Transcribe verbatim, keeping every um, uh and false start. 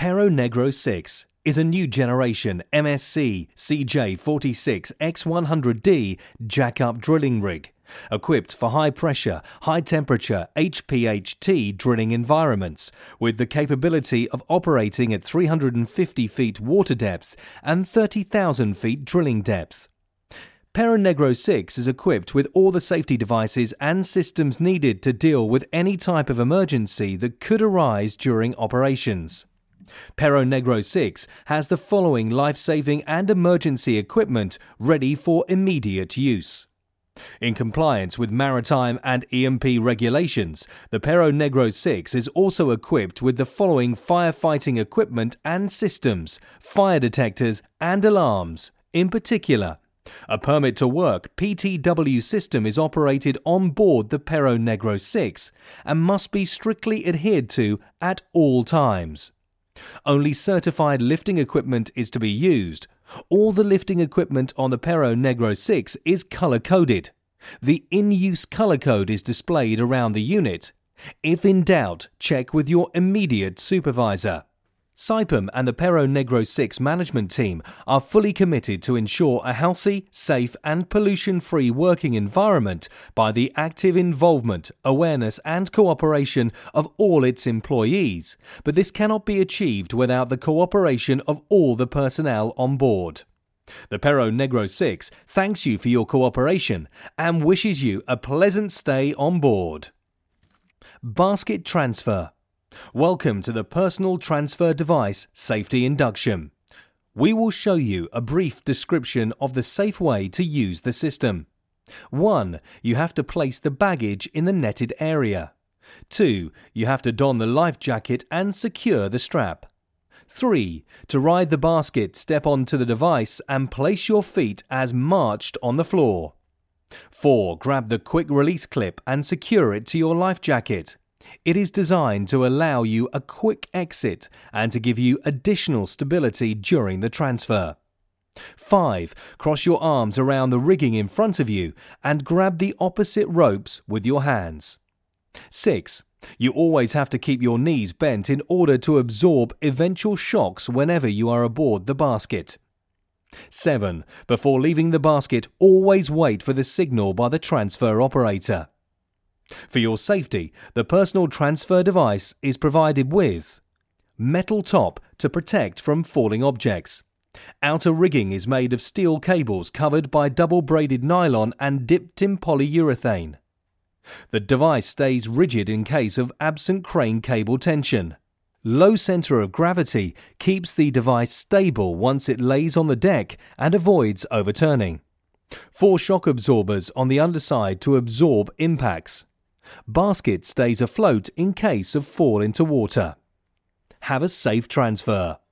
Perro Negro six is a new generation M S C C J forty-six X one hundred D jack-up drilling rig, equipped for high-pressure, high-temperature H P H T drilling environments, with the capability of operating at three hundred fifty feet water depth and thirty thousand feet drilling depth. Perro Negro six is equipped with all the safety devices and systems needed to deal with any type of emergency that could arise during operations. Perro Negro six has the following life-saving and emergency equipment ready for immediate use. In compliance with maritime and E M P regulations, the Perro Negro six is also equipped with the following firefighting equipment and systems, fire detectors and alarms. In particular, a permit to work P T W system is operated on board the Perro Negro six and must be strictly adhered to at all times. Only certified lifting equipment is to be used. All the lifting equipment on the Perro Negro six is color-coded. The in-use color code is displayed around the unit. If in doubt, check with your immediate supervisor. Saipem and the Perro Negro six management team are fully committed to ensure a healthy, safe and pollution-free working environment by the active involvement, awareness and cooperation of all its employees, but this cannot be achieved without the cooperation of all the personnel on board. The Perro Negro six thanks you for your cooperation and wishes you a pleasant stay on board. Basket Transfer. Welcome to the Personal Transfer Device Safety Induction. We will show you a brief description of the safe way to use the system. one. You have to place the baggage in the netted area. two. You have to don the life jacket and secure the strap. three. To ride the basket, step onto the device and place your feet as marched on the floor. four. Grab the quick release clip and secure it to your life jacket. It is designed to allow you a quick exit and to give you additional stability during the transfer. five. Cross your arms around the rigging in front of you and grab the opposite ropes with your hands. six. You always have to keep your knees bent in order to absorb eventual shocks whenever you are aboard the basket. seven. Before leaving the basket, always wait for the signal by the transfer operator. For your safety, the personal transfer device is provided with metal top to protect from falling objects. Outer rigging is made of steel cables covered by double-braided nylon and dipped in polyurethane. The device stays rigid in case of absent crane cable tension. Low center of gravity keeps the device stable once it lays on the deck and avoids overturning. Four shock absorbers on the underside to absorb impacts. Basket stays afloat in case of fall into water. Have a safe transfer.